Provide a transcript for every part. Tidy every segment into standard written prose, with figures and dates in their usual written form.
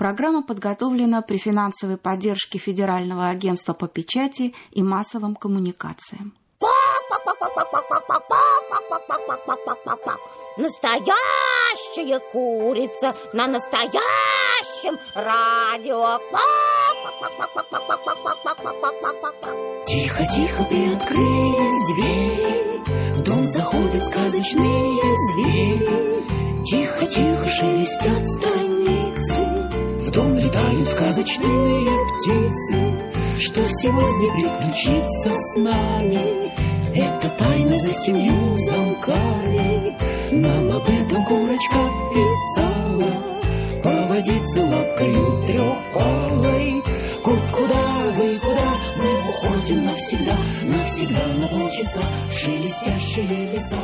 Программа подготовлена при финансовой поддержке Федерального агентства по печати и массовым коммуникациям. Настоящая курица на настоящем радио. Тихо-тихо приоткрылись двери, в дом заходят сказочные звери. Тихо-тихо шелестят страницы, в дом летают сказочные птицы. Что сегодня приключится с нами, это тайна за 7 замками. Нам об этом курочка писала, поводиться лапкою трехпалой. Куда мы уходим навсегда, навсегда на полчаса в шелестящие леса.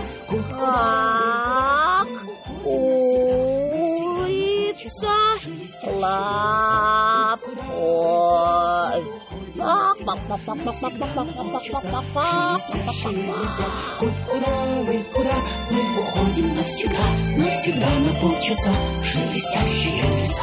Так, курица, лапой. Куда мы уходим навсегда, навсегда на полчаса в шелестящие леса.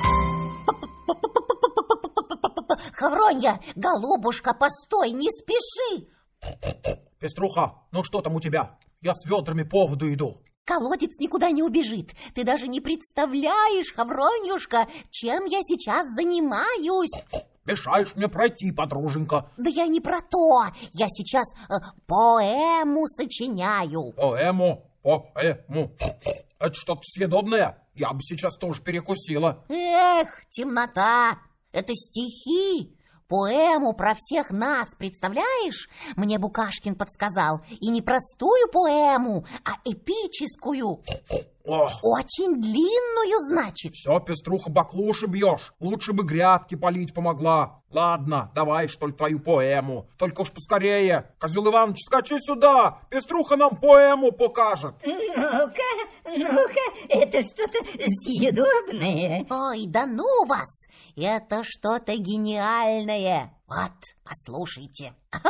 Хавронья, голубушка, постой, не спеши. Пеструха, ну что там у тебя? Я с ведрами по воду иду. Колодец никуда не убежит. Ты даже не представляешь, Хавронюшка, чем я сейчас занимаюсь. Мешаешь мне пройти, подруженька. Да я не про то. Я сейчас поэму сочиняю. Поэму? Это что-то съедобное? Я бы сейчас тоже перекусила. Эх, темнота. Это стихи. Поэму про всех нас, представляешь? Мне Букашкин подсказал. И не простую поэму, а эпическую. Ох. Очень длинную, значит. Все, Пеструха, баклуши бьешь. Лучше бы грядки полить помогла. Ладно, давай, что ли, твою поэму. Только уж поскорее. Козел Иванович, скачи сюда. Пеструха нам поэму покажет. Ну-ка, это что-то съедобное. Ой, да ну вас! Это что-то гениальное. Вот, послушайте.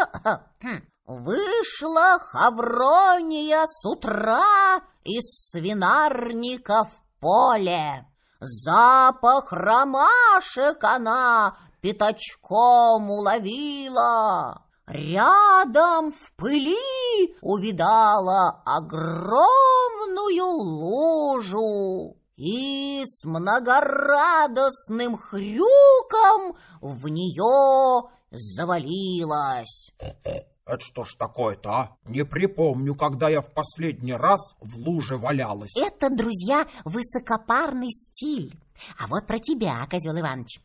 Вышла Хаврония с утра из свинарника в поле. Запах ромашек она пятачком уловила. Рядом в пыли увидала огромную лужу и с многорадостным хрюком в нее завалилась. Это что ж такое-то, а? Не припомню, когда я в последний раз в луже валялась. Это, друзья, высокопарный стиль. А вот про тебя, Козел Иваныч.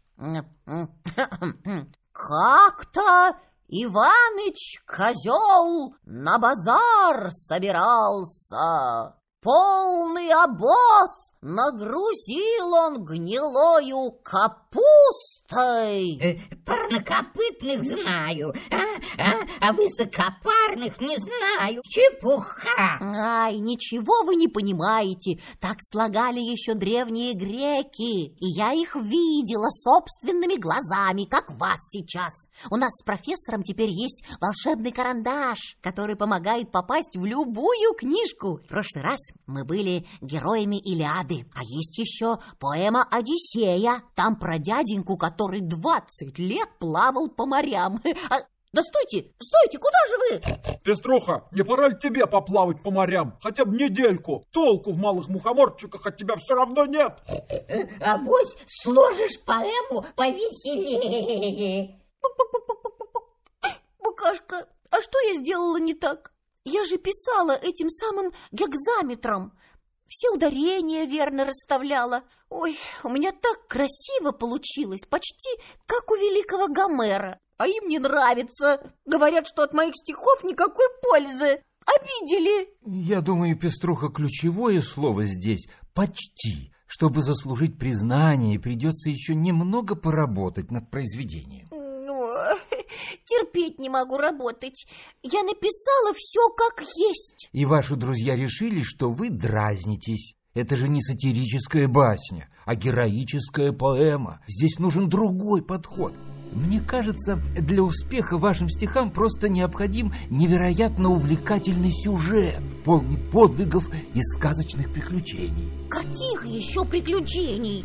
Как-то Иваныч Козел на базар собирался. Полный обоз нагрузил он гнилою капустой. Парнокопытных знаю, а высокопарных не знаю. Чепуха. Ай, ничего вы не понимаете. Так слагали еще древние греки. И я их видела собственными глазами, как вас сейчас. У нас с профессором теперь есть волшебный карандаш, который помогает попасть в любую книжку. В прошлый раз мы были героями Илиады. А есть еще поэма «Одиссея». Там про дяденьку, который 20 лет плавал по морям. Да стойте, куда же вы? Пеструха, не пора ли тебе поплавать по морям? Хотя бы недельку. Толку в малых мухоморчиках от тебя все равно нет. Авось сложишь поэму повеселее. Букашка, а что я сделала не так? Я же писала этим самым гекзаметром. Все ударения верно расставляла. Ой, у меня так красиво получилось, почти как у великого Гомера. А им не нравится. Говорят, что от моих стихов никакой пользы. Обидели. Я думаю, Пеструха, ключевое слово здесь «почти». Чтобы заслужить признание, придется еще немного поработать над произведением. Терпеть не могу работать. Я написала все как есть. И ваши друзья решили, что вы дразнитесь. Это же не сатирическая басня, а героическая поэма. Здесь нужен другой подход. Мне кажется, для успеха вашим стихам просто необходим невероятно увлекательный сюжет, полный подвигов и сказочных приключений. Каких еще приключений?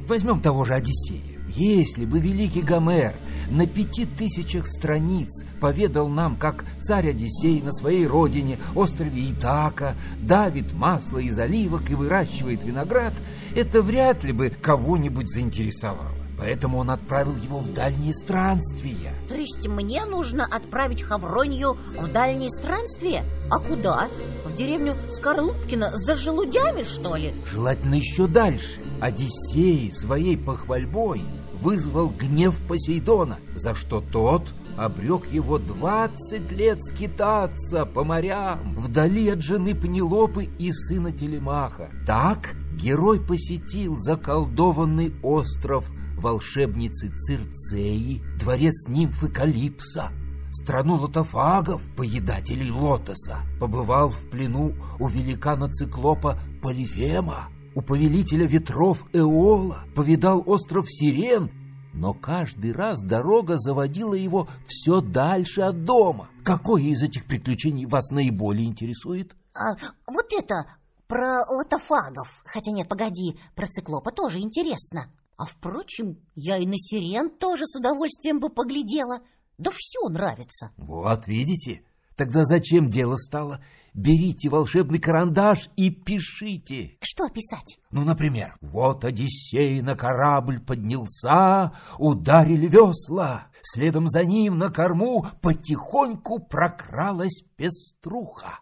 Возьмем того же Одиссея. Если бы великий Гомер на 5000 страниц поведал нам, как царь Одиссей на своей родине, острове Итака, давит масло из оливок и выращивает виноград, это вряд ли бы кого-нибудь заинтересовало. Поэтому он отправил его в дальние странствия. То есть мне нужно отправить Хавронью в дальние странствия? А куда? В деревню Скорлупкино за желудями, что ли? Желательно еще дальше. Одиссей своей похвальбой вызвал гнев Посейдона, за что тот обрек его 20 лет скитаться по морям вдали от жены Пенелопы и сына Телемаха. Так герой посетил заколдованный остров волшебницы Цирцеи, дворец нимфы Калипсо, страну лотофагов, поедателей лотоса, побывал в плену у великана-циклопа Полифема, у повелителя ветров Эола, повидал остров Сирен, но каждый раз дорога заводила его все дальше от дома. Какое из этих приключений вас наиболее интересует? Вот это, про лотофагов. Хотя нет, погоди, про циклопа тоже интересно. А впрочем, я и на Сирен тоже с удовольствием бы поглядела. Да все нравится. Вот, видите? Тогда зачем дело стало? Берите волшебный карандаш и пишите. Что писать? Ну, например, вот Одиссей на корабль поднялся, ударили весла. Следом за ним на корму потихоньку прокралась пеструха.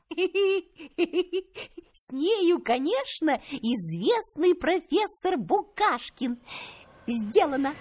С нею, конечно, известный профессор Букашкин. Сделано.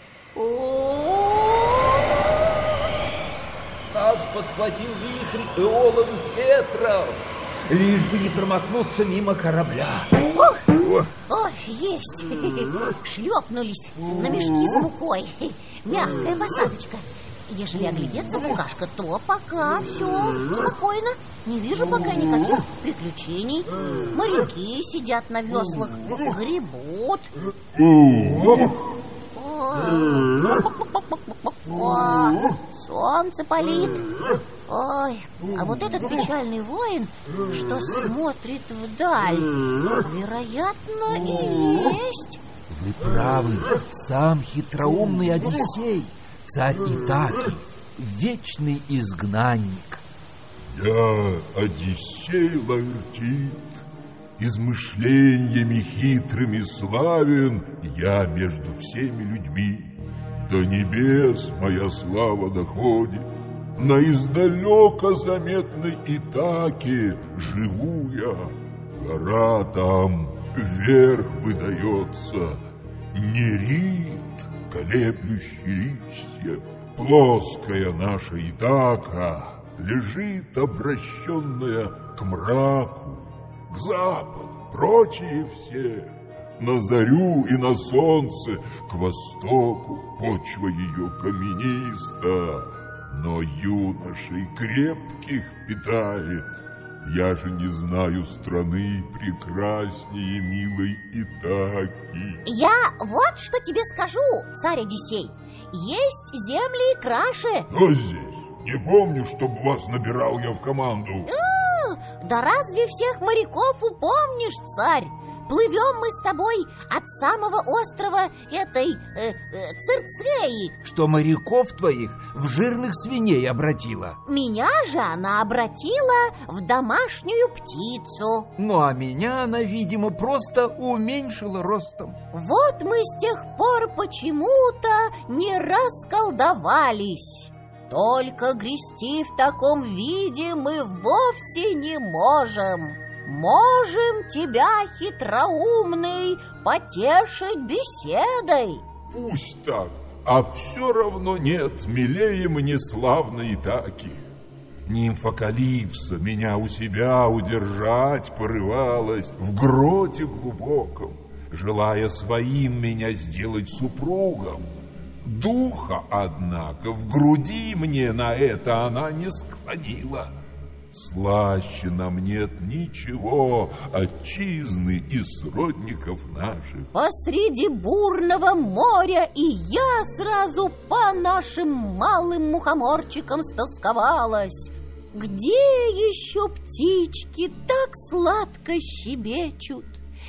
Нас подхватил вихрь Эолов ветров, лишь бы не промахнуться мимо корабля. Ох, есть. Шлепнулись на мешки с мукой. Мягкая посадочка. Ежели оглядеться, Букашка, то пока все спокойно. Не вижу пока никаких приключений. Моряки сидят на веслах, гребут. Солнце палит. Ой, а вот этот печальный воин, что смотрит вдаль, вероятно, и есть. Вы правы, сам хитроумный Одиссей, царь Итаки, вечный изгнанник. Я Одиссей Лаэртит, измышлениями хитрыми славен я между всеми людьми. До небес моя слава доходит, на издалека заметной Итаке живу я. Гора там вверх выдается, Нерит, колеблющий листья. Плоская наша Итака лежит обращенная к мраку, к западу, прочие все на зарю и на солнце, к востоку почва ее камениста, но юношей крепких питает. Я же не знаю страны прекраснее милой Итаки. Я вот что тебе скажу, царь Одиссей. Есть земли краше. Кто здесь? Не помню, чтоб вас набирал я в команду. Да разве всех моряков упомнишь, царь? Плывем мы с тобой от самого острова этой Цирцеи. Что моряков твоих в жирных свиней обратила. Меня же она обратила в домашнюю птицу. Ну а меня она, видимо, просто уменьшила ростом. Вот мы с тех пор почему-то не расколдовались. Только грести в таком виде мы вовсе не можем. Можем тебя, хитроумный, потешить беседой. Пусть так, а все равно нет милее мне славной Итаки. Нимфа Калипсо меня у себя удержать порывалась в гроте глубоком, желая своим меня сделать супругом. Духа, однако, в груди мне на это она не склонила. Слаще нам нет ничего отчизны и сродников наших. Посреди бурного моря и я сразу по нашим малым мухоморчикам стосковалась. Где еще птички так сладко щебечут?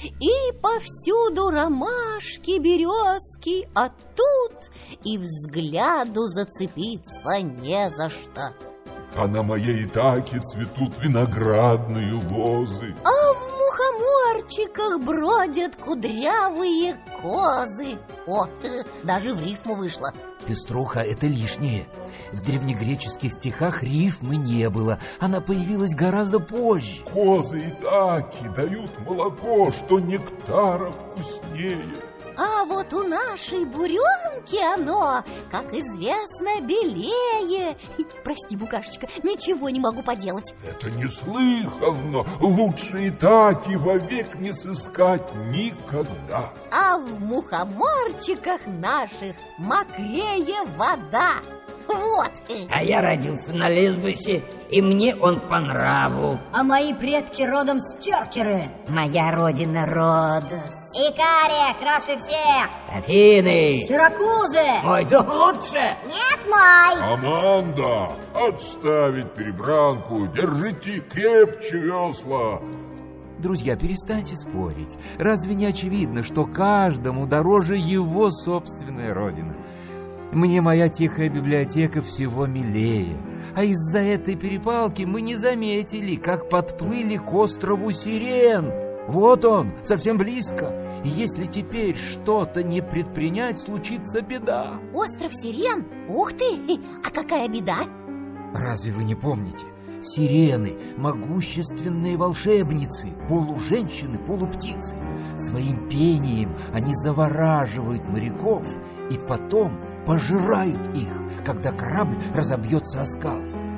и повсюду ромашки, березки, а тут и взгляду зацепиться не за что. А на моей Итаке цветут виноградные лозы. А в мухоморчиках бродят кудрявые козы. О, даже в рифму вышло. Пеструха, это лишнее. В древнегреческих стихах рифмы не было. Она появилась гораздо позже. Козы Итаки дают молоко, что нектара вкуснее. А вот у нашей буренки оно, как известно, белее. Прости, букашечка, ничего не могу поделать. Это неслыханно. Лучше Итаки вовек не сыскать никогда. А в мухоморчиках наших мокрее вода. Вот. А я родился на Лесбосе, и мне он по нраву. А мои предки родом с Керкеры. Моя родина Родос. Икария, краше всех. Афины. Сиракузы. Мой дом лучше. Нет, мой. Аманда, отставить перебранку, держите крепче весла. Друзья, перестаньте спорить. Разве не очевидно, что каждому дороже его собственная родина? Мне моя тихая библиотека всего милее. А из-за этой перепалки мы не заметили, как подплыли к острову Сирен. Вот он, совсем близко. И если теперь что-то не предпринять, случится беда. Остров Сирен? Ух ты! А какая беда? Разве вы не помните? Сирены – могущественные волшебницы, полуженщины, полуптицы. Своим пением они завораживают моряков и потом пожирают их, когда корабль разобьется о скал.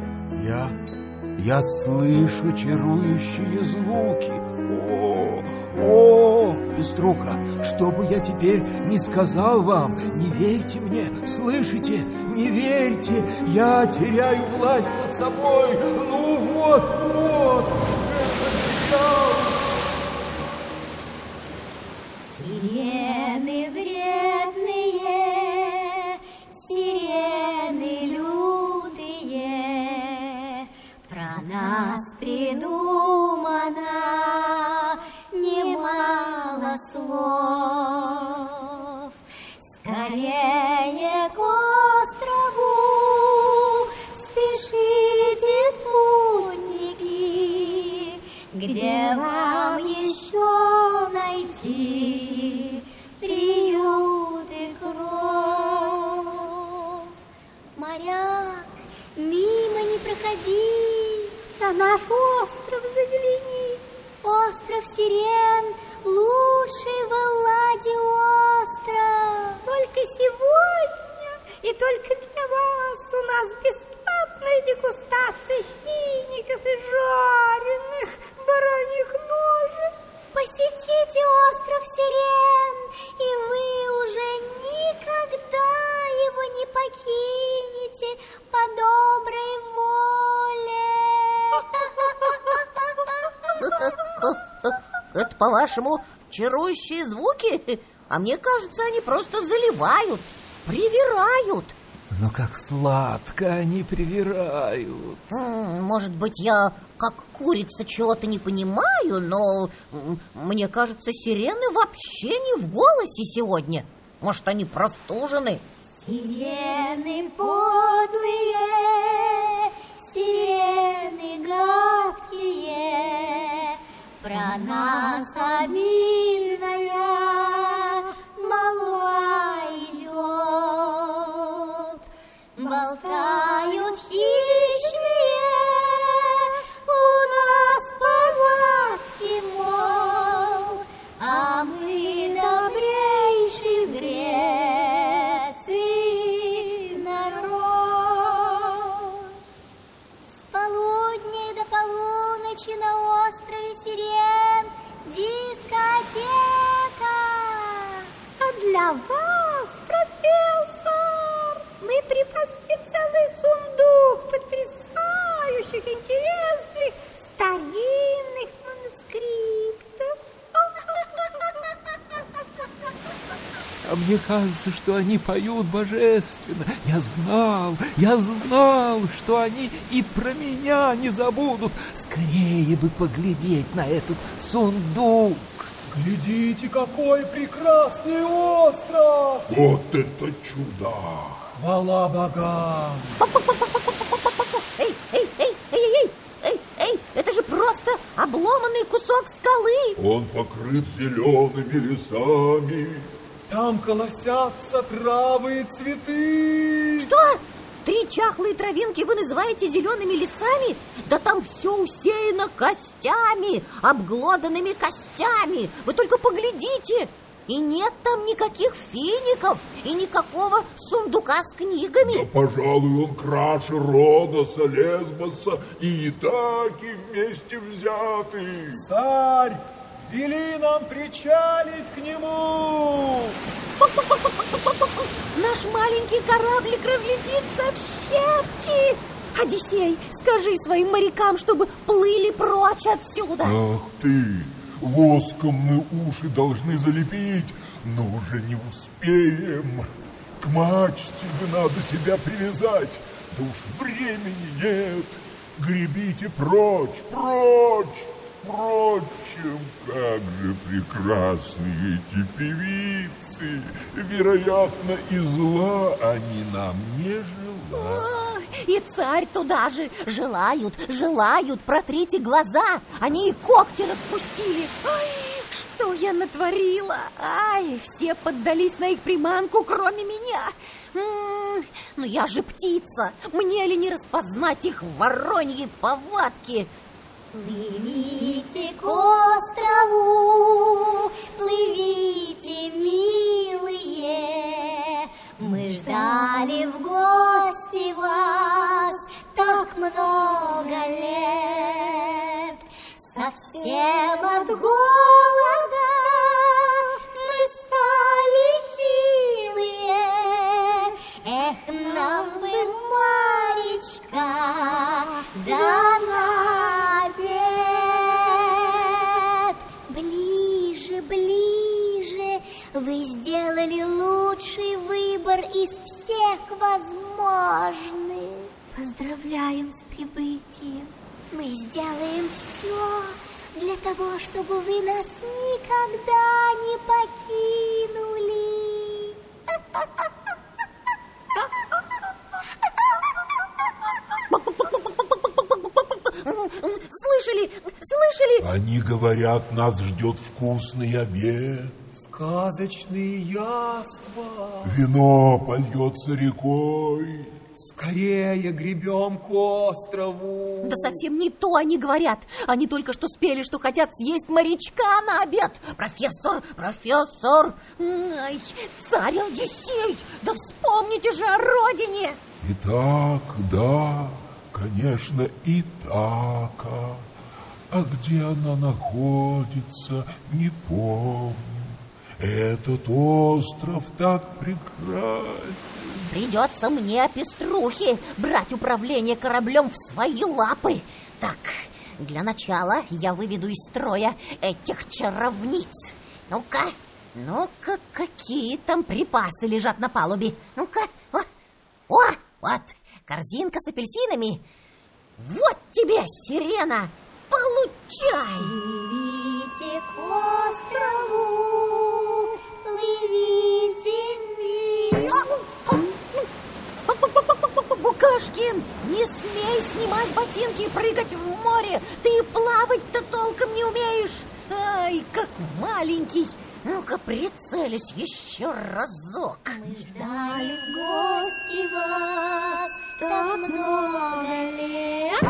Я слышу чарующие звуки. О, Пеструха, что бы я теперь ни сказал вам, не верьте мне, слышите? Не верьте, я теряю власть над собой. Ну вот, Сирены вредные, сирены лютые, про нас придумано немало слов. Скорее к острову спешите, путники, где вам еще найти приют и кров. Моряк, мимо не проходи, на наш остров загляни. Остров Сирен — лучший в Элладе остров. Только сегодня и только для вас у нас бесплатная дегустация фиников и жареных бараньих ножек. Посетите остров Сирен, и вы уже никогда его не покинете по доброй воле. Это, по-вашему, чарующие звуки? А мне кажется, они просто заливают, привирают. Но как сладко они привирают. Может быть, я как курица чего-то не понимаю, но мне кажется, сирены вообще не в голосе сегодня. Может, они простужены? Сирены подлые, сирены гадкие, про нас обильная молва идет. Болтают хищные у нас повадки, мол, а мы добрейший в Греции народ. С полудня до полуночи на острове Сирен дискотека. А для вас, профессор, мы припасли целый сундук потрясающих, интересных, старинных манускриптов. А мне кажется, что они поют божественно. Я знал, что они и про меня не забудут. Скорее бы поглядеть на этот сундук. Глядите, какой прекрасный остров! Вот это чудо! Хвала богам! Эй, это же просто обломанный кусок скалы. Он покрыт зелеными лесами. Там колосятся травы и цветы. Что? 3 чахлые травинки вы называете зелеными лесами? Да там все усеяно костями, обглоданными костями. Вы только поглядите. И нет там никаких фиников и никакого сундука с книгами. Да, пожалуй, он краше Родоса, Лесбоса и Итаки вместе взятый. Царь, вели нам причалить к нему. Наш маленький кораблик разлетится в щепки. Одиссей, скажи своим морякам, чтобы плыли прочь отсюда. Ах ты, воском мы уши должны залепить, но уже не успеем. К мачте бы надо себя привязать, да уж времени нет. Гребите прочь, прочь. Впрочем, как же прекрасны эти певицы. Вероятно, и зла они нам не желают. И царь туда же. Желают, протрите глаза. Они и когти распустили. Ай, что я натворила? Ай, все поддались на их приманку, кроме меня. Ну я же птица. Мне ли не распознать их вороньи повадки? Плывите к острову, плывите, милые. Мы ждали в гости вас так много лет. Совсем от голода мы стали хилые. Эх, нам бы, Маречка, да на обед. Ближе, вы сделали лучший выбор из всех возможных. Поздравляем с прибытием. Мы сделаем все для того, чтобы вы нас никогда не покинули. Слышали? Они говорят, нас ждет вкусный обед. Сказочные яства. Вино польется рекой. Скорее гребем к острову. Да совсем не то они говорят. Они только что спели, что хотят съесть морячка на обед. Профессор! Ай, царь Одиссей! Да вспомните же о родине! Итак, да, конечно, Итака. А где она находится, не помню. Этот остров так прекрасен. Придется мне, пеструхе, брать управление кораблем в свои лапы. Так, для начала я выведу из строя этих чаровниц. Ну-ка, какие там припасы лежат на палубе? Ну-ка, вот, корзинка с апельсинами. Вот тебе, сирена, получай! Плывите к острову, плывите, Букашкин, не смей снимать ботинки и прыгать в море. Ты плавать-то толком не умеешь. Ай, как маленький. Ну-ка, прицелюсь еще разок. Мы ждали в гости вас так много лет.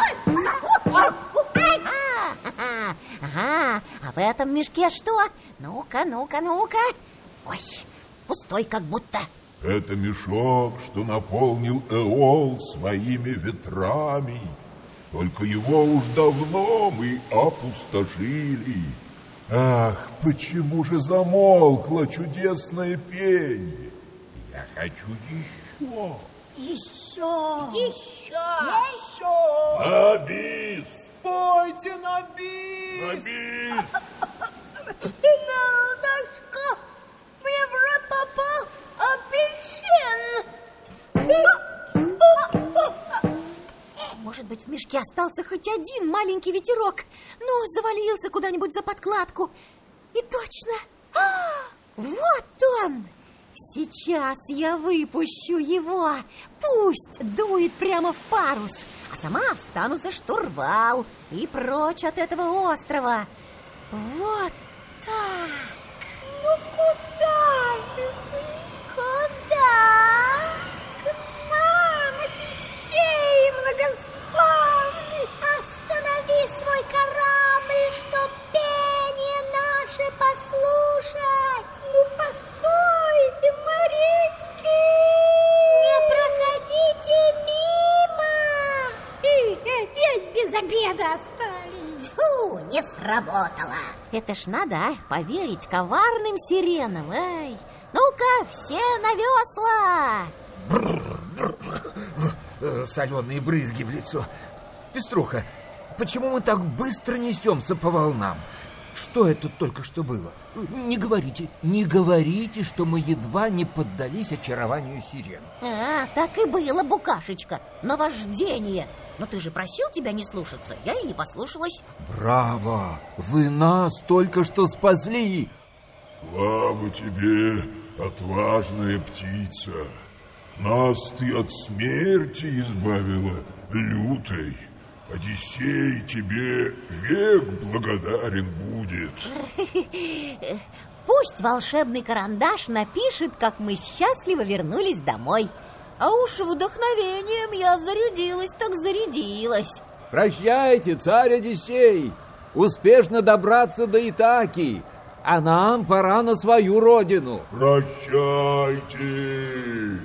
Ага, а в этом мешке что? Ну-ка. Ой, пустой как будто. Это мешок, что наполнил Эол своими ветрами. Только его уж давно мы опустошили. Ах, почему же замолкло чудесное пение? Я хочу еще. На бис! Пойте на бис! На бис! Дедушка, мне в рот попал апельсин. Может быть, в мешке остался хоть один маленький ветерок. Ну, завалился куда-нибудь за подкладку. И точно! Вот он! Сейчас я выпущу его. Пусть дует прямо в парус, а сама встану за штурвал и прочь от этого острова. Вот так. Ну куда же вы? Куда? К нам, Одиссей многославный! Останови свой корабль, чтоб пение наше послушать! Ну постойте, моряки! Не проходите мимо! Опять без обеда остались! Фу, не сработало. Это ж надо, поверить коварным сиренам. Ай, ну-ка, все на весла! Соленые брызги в лицо. Пеструха, почему мы так быстро несемся по волнам? Что это только что было? Не говорите, что мы едва не поддались очарованию сирен. Так и было, букашечка, наваждение. Но ты же просил тебя не слушаться, я и не послушалась. Браво! Вы нас только что спасли! Слава тебе, отважная птица! Нас ты от смерти избавила лютой. Одиссей тебе век благодарен будет. Пусть волшебный карандаш напишет, как мы счастливо вернулись домой. А уж вдохновением я зарядилась, так зарядилась. Прощайте, царь Одиссей! Успешно добраться до Итаки, а нам пора на свою родину. Прощайте!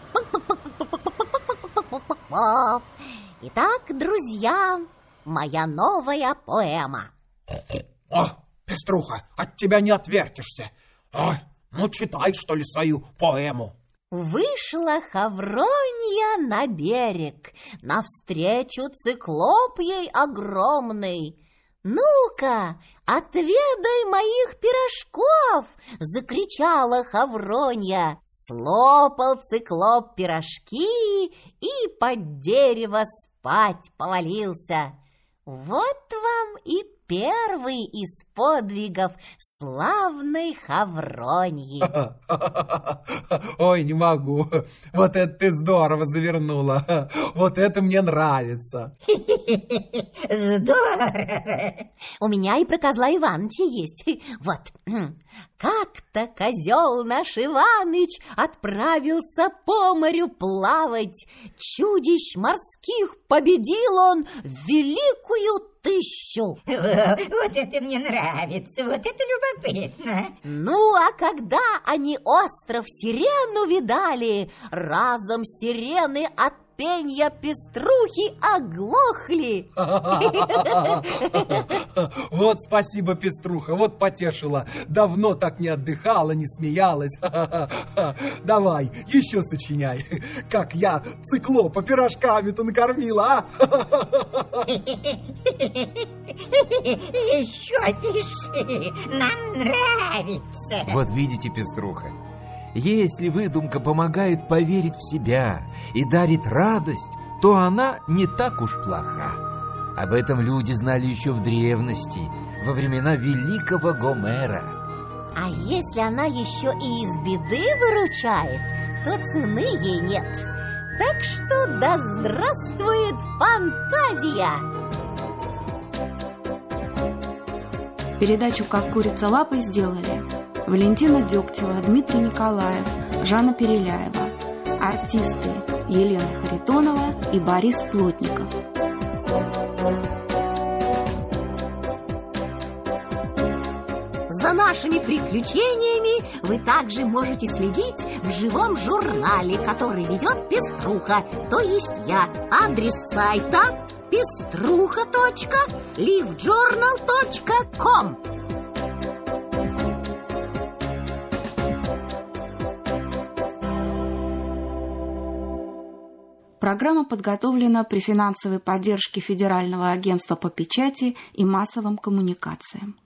Итак, друзья, моя новая поэма. О, Пеструха, от тебя не отвертишься. Ну, читай, что ли, свою поэму. Вышла Хавронья на берег, навстречу циклоп ей огромный. «Ну-ка, отведай моих пирожков!» — закричала Хавронья. Слопал циклоп пирожки и под дерево спать повалился. Вот вам и первый из подвигов славной Хавроньи. Ой, не могу. Вот это ты здорово завернула. Вот это мне нравится. Здорово. У меня и про козла Иваныча есть. Вот. Как-то козел наш Иваныч отправился по морю плавать. Чудищ морских победил он в великую 1000. Вот это мне нравится, вот это любопытно. Ну, а когда они остров Сирен увидали, разом сирены от пенья пеструхи оглохли. Вот спасибо, Пеструха, вот потешила. Давно так не отдыхала, не смеялась. Давай, еще сочиняй. Как я циклопа пирожками-то накормила, а? Еще пиши, нам нравится. Вот видите, Пеструха, если выдумка помогает поверить в себя и дарит радость, то она не так уж плоха. Об этом люди знали еще в древности, во времена великого Гомера. А если она еще и из беды выручает, то цены ей нет. Так что да здравствует фантазия! Передачу «Как курица лапой» сделали Валентина Дегтева, Дмитрий Николаев, Жанна Переляева. Артисты Елена Харитонова и Борис Плотников. За нашими приключениями вы также можете следить в живом журнале, который ведет Пеструха, то есть я. Адрес сайта pestrucha.livejournal.com. Программа подготовлена при финансовой поддержке Федерального агентства по печати и массовым коммуникациям.